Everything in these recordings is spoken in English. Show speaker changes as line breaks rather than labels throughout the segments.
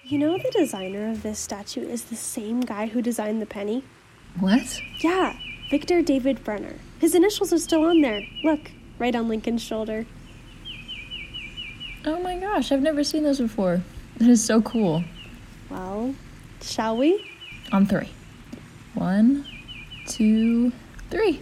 You know the designer of this statue is the same guy who designed the penny?
What?
Yeah, Victor David Brenner. His initials are still on there. Look, right on Lincoln's shoulder.
Oh my gosh, I've never seen those before. That is so cool.
Well, shall we?
On 3. 1, 2, 3.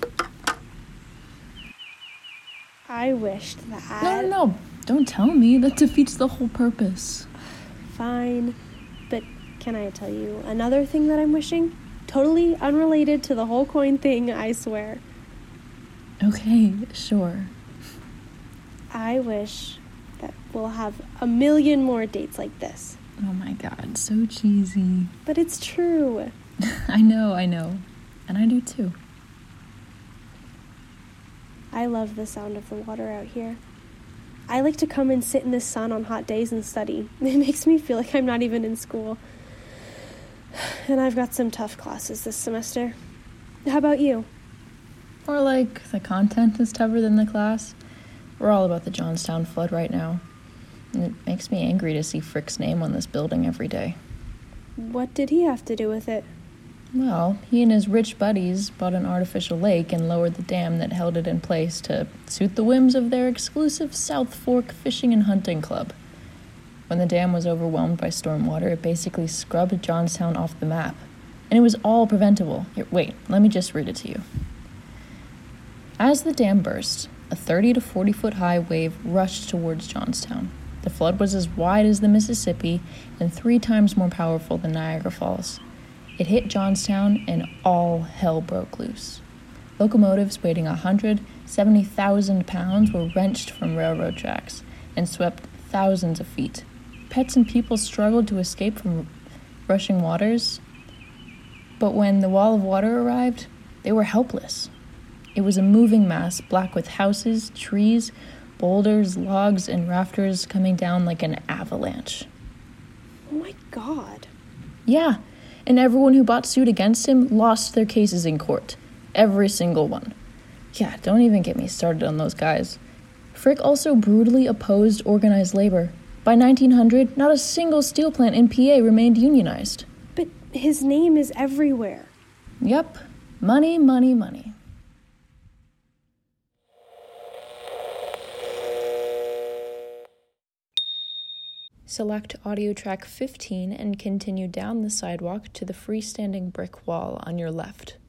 I wished that...
No. Don't tell me. That defeats the whole purpose.
Fine. But can I tell you another thing that I'm wishing? Totally unrelated to the whole coin thing, I swear.
Okay, sure.
I wish that we'll have a million more dates like this.
Oh my god, so cheesy.
But it's true.
I know. And I do too.
I love the sound of the water out here. I like to come and sit in the sun on hot days and study. It makes me feel like I'm not even in school. And I've got some tough classes this semester. How about you?
Or like, the content is tougher than the class. We're all about the Johnstown flood right now. And it makes me angry to see Frick's name on this building every day.
What did he have to do with it?
Well, he and his rich buddies bought an artificial lake and lowered the dam that held it in place to suit the whims of their exclusive South Fork Fishing and Hunting Club. When the dam was overwhelmed by stormwater, it basically scrubbed Johnstown off the map. And it was all preventable. Here, wait, let me just read it to you. As the dam burst, a 30 to 40 foot high wave rushed towards Johnstown. The flood was as wide as the Mississippi and 3 times more powerful than Niagara Falls. It hit Johnstown and all hell broke loose. Locomotives weighing 170,000 pounds were wrenched from railroad tracks and swept thousands of feet. Pets and people struggled to escape from rushing waters, but when the wall of water arrived, they were helpless. It was a moving mass, black with houses, trees, boulders, logs, and rafters coming down like an avalanche.
Oh my God.
Yeah, and everyone who bought suit against him lost their cases in court. Every single one. Yeah, don't even get me started on those guys. Frick also brutally opposed organized labor. By 1900, not a single steel plant in PA remained unionized.
But his name is everywhere.
Yep. Money, money, money. Select audio track 15 and continue down the sidewalk to the freestanding brick wall on your left.